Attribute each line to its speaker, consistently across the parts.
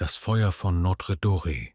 Speaker 1: Das Feuer von Notre Dore.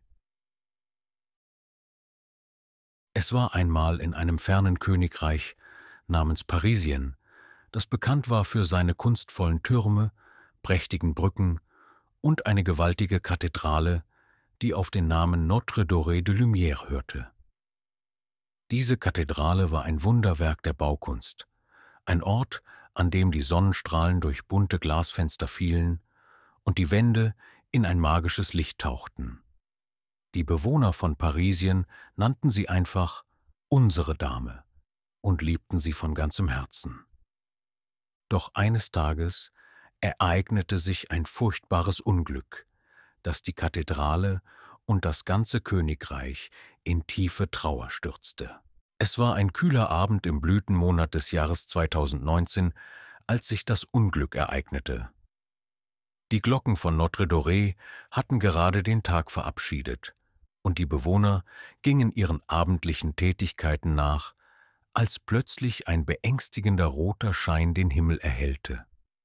Speaker 1: Es war einmal in einem fernen Königreich namens Parisien, das bekannt war für seine kunstvollen Türme, prächtigen Brücken und eine gewaltige Kathedrale, die auf den Namen Notre Dore de Lumière hörte. Diese Kathedrale war ein Wunderwerk der Baukunst, ein Ort, an dem die Sonnenstrahlen durch bunte Glasfenster fielen und die Wände in ein magisches Licht tauchten. Die Bewohner von Parisien nannten sie einfach »unsere Dame« und liebten sie von ganzem Herzen. Doch eines Tages ereignete sich ein furchtbares Unglück, das die Kathedrale und das ganze Königreich in tiefe Trauer stürzte. Es war ein kühler Abend im Blütenmonat des Jahres 2019, als sich das Unglück ereignete. Die Glocken von Notre Dore hatten gerade den Tag verabschiedet, und die Bewohner gingen ihren abendlichen Tätigkeiten nach, als plötzlich ein beängstigender roter Schein den Himmel erhellte.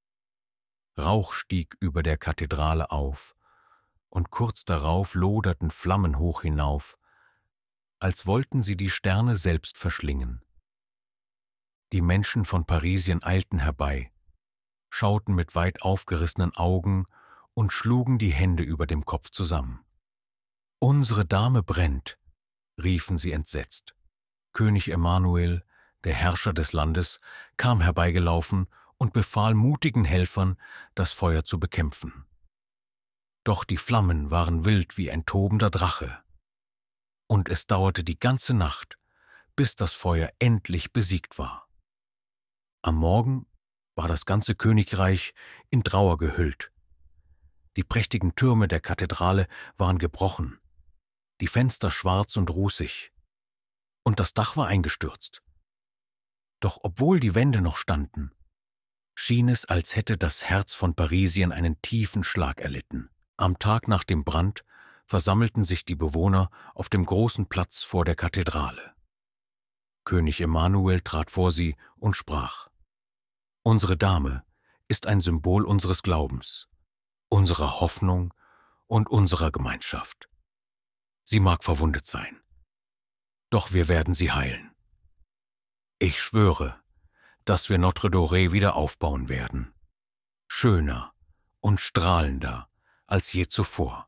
Speaker 1: Rauch stieg über der Kathedrale auf, und kurz darauf loderten Flammen hoch hinauf, als wollten sie die Sterne selbst verschlingen. Die Menschen von Parisien eilten herbei, schauten mit weit aufgerissenen Augen und schlugen die Hände über dem Kopf zusammen. »Unsere Dame brennt«, riefen sie entsetzt. König Emmanuel, der Herrscher des Landes, kam herbeigelaufen und befahl mutigen Helfern, das Feuer zu bekämpfen. Doch die Flammen waren wild wie ein tobender Drache, und es dauerte die ganze Nacht, bis das Feuer endlich besiegt war. Am Morgen war das ganze Königreich in Trauer gehüllt. Die prächtigen Türme der Kathedrale waren gebrochen, die Fenster schwarz und rußig, und das Dach war eingestürzt. Doch obwohl die Wände noch standen, schien es, als hätte das Herz von Parisien einen tiefen Schlag erlitten. Am Tag nach dem Brand versammelten sich die Bewohner auf dem großen Platz vor der Kathedrale. König Emmanuel trat vor sie und sprach: »Unsere Dame ist ein Symbol unseres Glaubens, unserer Hoffnung und unserer Gemeinschaft. Sie mag verwundet sein, doch wir werden sie heilen. Ich schwöre, dass wir Notre Dore wieder aufbauen werden, schöner und strahlender als je zuvor.«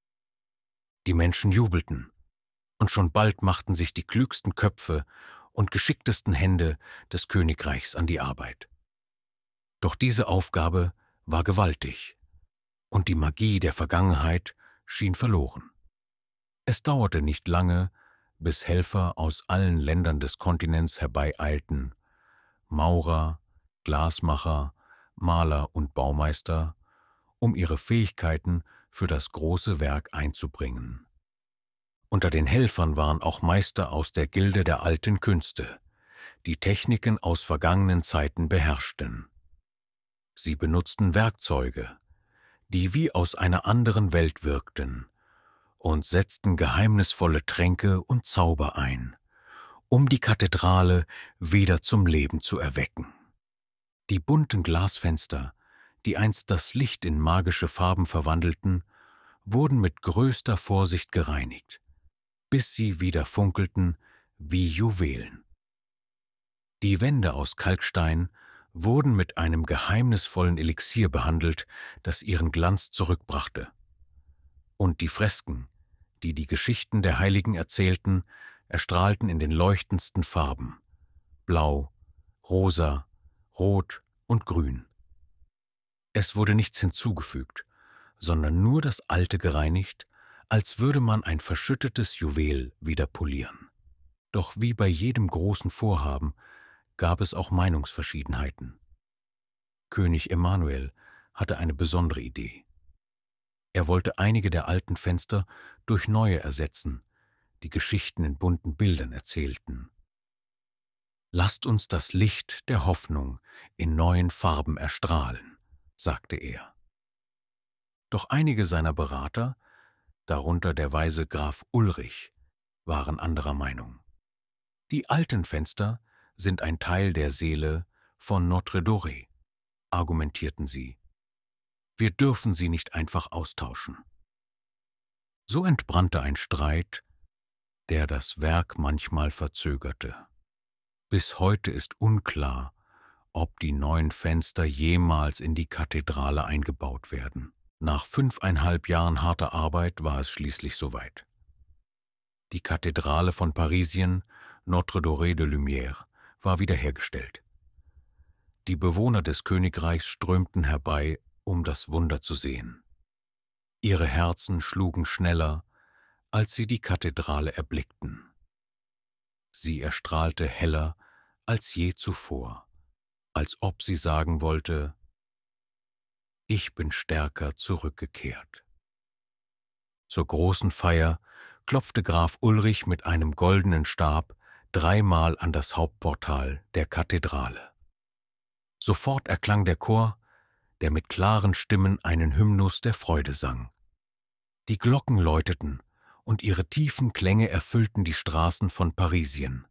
Speaker 1: Die Menschen jubelten, und schon bald machten sich die klügsten Köpfe und geschicktesten Hände des Königreichs an die Arbeit. Doch diese Aufgabe war gewaltig, und die Magie der Vergangenheit schien verloren. Es dauerte nicht lange, bis Helfer aus allen Ländern des Kontinents herbeieilten, Maurer, Glasmacher, Maler und Baumeister, um ihre Fähigkeiten für das große Werk einzubringen. Unter den Helfern waren auch Meister aus der Gilde der alten Künste, die Techniken aus vergangenen Zeiten beherrschten. Sie benutzten Werkzeuge, die wie aus einer anderen Welt wirkten, und setzten geheimnisvolle Tränke und Zauber ein, um die Kathedrale wieder zum Leben zu erwecken. Die bunten Glasfenster, die einst das Licht in magische Farben verwandelten, wurden mit größter Vorsicht gereinigt, bis sie wieder funkelten wie Juwelen. Die Wände aus Kalkstein wurden mit einem geheimnisvollen Elixier behandelt, das ihren Glanz zurückbrachte. Und die Fresken, die die Geschichten der Heiligen erzählten, erstrahlten in den leuchtendsten Farben: Blau, Rosa, Rot und Grün. Es wurde nichts hinzugefügt, sondern nur das Alte gereinigt, als würde man ein verschüttetes Juwel wieder polieren. Doch wie bei jedem großen Vorhaben gab es auch Meinungsverschiedenheiten. König Emmanuel hatte eine besondere Idee. Er wollte einige der alten Fenster durch neue ersetzen, die Geschichten in bunten Bildern erzählten. »Lasst uns das Licht der Hoffnung in neuen Farben erstrahlen«, sagte er. Doch einige seiner Berater, darunter der weise Graf Ulrich, waren anderer Meinung. »Die alten Fenster sind ein Teil der Seele von Notre Dore«, argumentierten sie. »Wir dürfen sie nicht einfach austauschen. So entbrannte ein Streit, der das Werk manchmal verzögerte. Bis heute ist unklar, ob die neuen Fenster jemals in die Kathedrale eingebaut werden. Nach 5,5 Jahren harter Arbeit war es schließlich soweit. Die Kathedrale von Parisien, Notre-Dame de Lumière, war wiederhergestellt. Die Bewohner des Königreichs strömten herbei, um das Wunder zu sehen. Ihre Herzen schlugen schneller, als sie die Kathedrale erblickten. Sie erstrahlte heller als je zuvor, als ob sie sagen wollte: Ich bin stärker zurückgekehrt. Zur großen Feier klopfte Graf Ulrich mit einem goldenen Stab 3-mal an das Hauptportal der Kathedrale. Sofort erklang der Chor, der mit klaren Stimmen einen Hymnus der Freude sang. Die Glocken läuteten, und ihre tiefen Klänge erfüllten die Straßen von Parisien.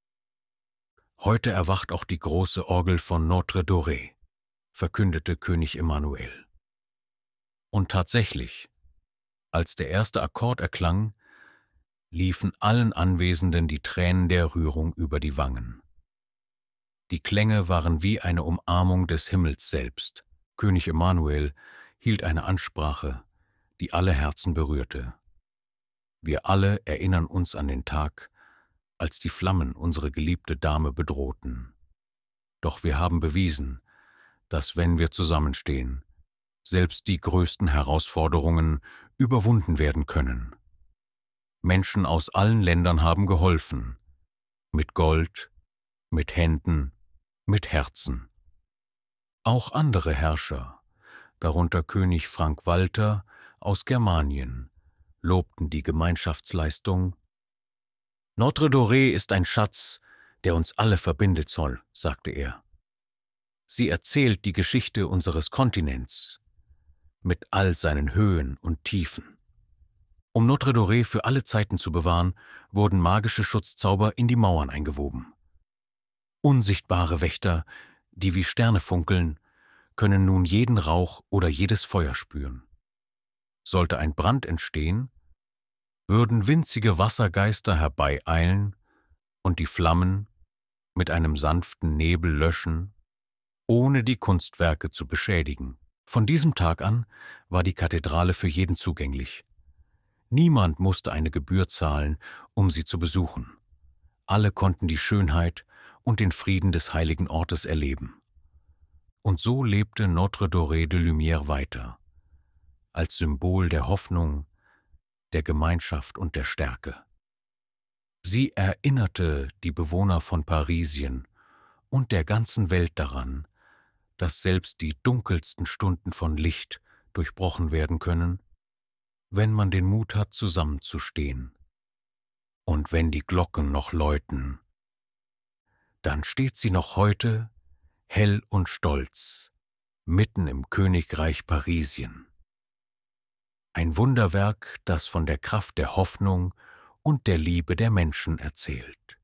Speaker 1: Heute erwacht auch die große Orgel von Notre-Dame, verkündete König Emanuel. Und tatsächlich, als der erste Akkord erklang, liefen allen Anwesenden die Tränen der Rührung über die Wangen. Die Klänge waren wie eine Umarmung des Himmels selbst. König Emanuel hielt eine Ansprache, die alle Herzen berührte. Wir alle erinnern uns an den Tag, als die Flammen unsere geliebte Dame bedrohten. Doch wir haben bewiesen, dass, wenn wir zusammenstehen, selbst die größten Herausforderungen überwunden werden können. Menschen aus allen Ländern haben geholfen, mit Gold, mit Händen, mit Herzen. Auch andere Herrscher, darunter König Frank Walter aus Germanien, lobten die Gemeinschaftsleistung. Notre-Dame ist ein Schatz, der uns alle verbindet soll, sagte er. Sie erzählt die Geschichte unseres Kontinents mit all seinen Höhen und Tiefen. Um Notre-Dame für alle Zeiten zu bewahren, wurden magische Schutzzauber in die Mauern eingewoben. Unsichtbare Wächter, die wie Sterne funkeln, können nun jeden Rauch oder jedes Feuer spüren. Sollte ein Brand entstehen, würden winzige Wassergeister herbeieilen und die Flammen mit einem sanften Nebel löschen, ohne die Kunstwerke zu beschädigen. Von diesem Tag an war die Kathedrale für jeden zugänglich. Niemand musste eine Gebühr zahlen, um sie zu besuchen. Alle konnten die Schönheit und den Frieden des heiligen Ortes erleben. Und so lebte Notre-Dame de Lumière weiter, als Symbol der Hoffnung, der Gemeinschaft und der Stärke. Sie erinnerte die Bewohner von Parisien und der ganzen Welt daran, dass selbst die dunkelsten Stunden von Licht durchbrochen werden können, wenn man den Mut hat, zusammenzustehen. Und wenn die Glocken noch läuten, dann steht sie noch heute hell und stolz, mitten im Königreich Parisien. Ein Wunderwerk, das von der Kraft der Hoffnung und der Liebe der Menschen erzählt.